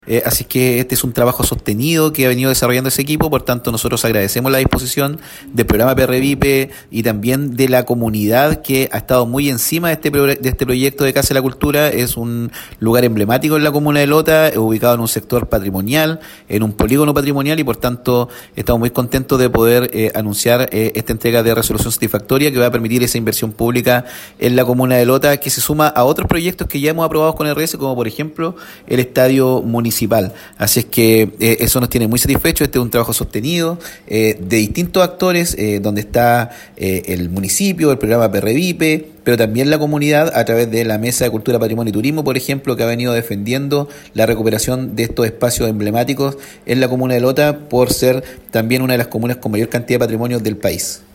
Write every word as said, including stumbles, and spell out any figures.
Eh, así que este es un trabajo sostenido que ha venido desarrollando ese equipo, por tanto nosotros agradecemos la disposición del programa P R V I P y también de la comunidad que ha estado muy encima de este, pro- de este proyecto de Casa de la Cultura. Es un lugar emblemático en la comuna de Lota, ubicado en un sector patrimonial, en un polígono patrimonial, y por tanto estamos muy contentos de poder eh, anunciar eh, esta entrega de resolución satisfactoria que va a permitir esa inversión pública en la comuna de Lota, que se suma a otros proyectos que ya hemos aprobado con R S, como por ejemplo el estadio municipal. Así es que eh, eso nos tiene muy satisfechos. Este es un trabajo sostenido eh, de distintos actores, eh, donde está eh, el municipio, el programa P R V I P, pero también la comunidad a través de la Mesa de Cultura, Patrimonio y Turismo, por ejemplo, que ha venido defendiendo la recuperación de estos espacios emblemáticos en la comuna de Lota, por ser también una de las comunas con mayor cantidad de patrimonio del país.